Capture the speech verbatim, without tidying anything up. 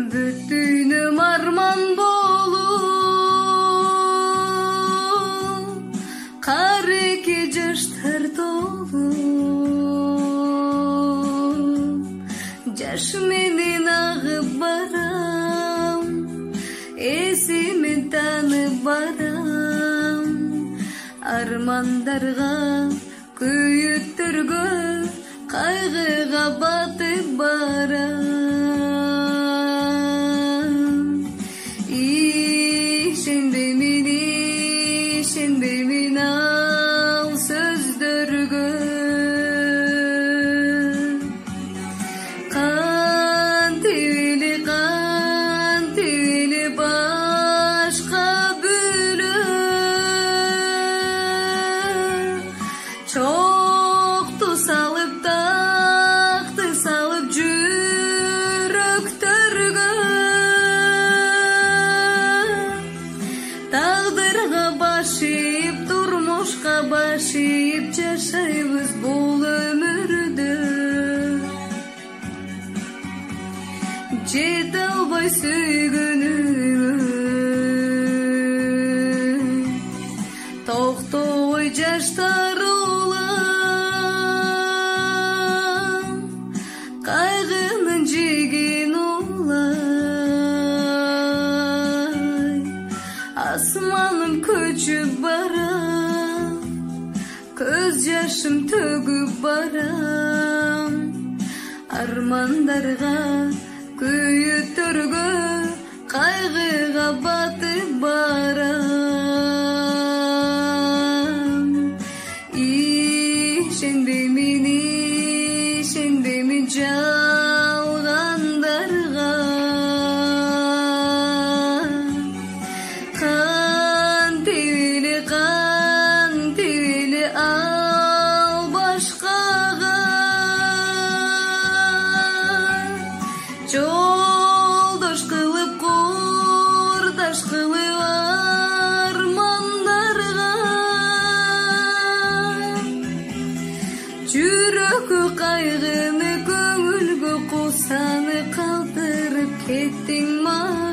Бүтүнүм арман болуп, кареке жаштар толуп, жаш менен агып барам, эсимен танып барам, армандарга, күйүттөргө, кайгыга батып барам. Ишенбеймин, ишенбеймин ал сөздөргө, кантип эле, кантип эле башка бөлөп, чокту салып, такты салып жүрөктөргө, тагдырга баш ийип, турмушка баш ийип жашайбыз бул өмүрдө. Жете албай сүйгөнүмө, токтобой жаштар улам, кайгынын жеген улай, асманым көчүп барам, көз жашым төгүп барам, армандарга, күйүттөргө, кайгыга батып барам. Ишенбеймин, ишенбеймин жалгандарга, кантип эле, кантип эле ал башкага жолдош кылып, курдаш кылып армандарга, жүрөгү кайгыны, көңүлгө кусаны калтырып кеттиң ма?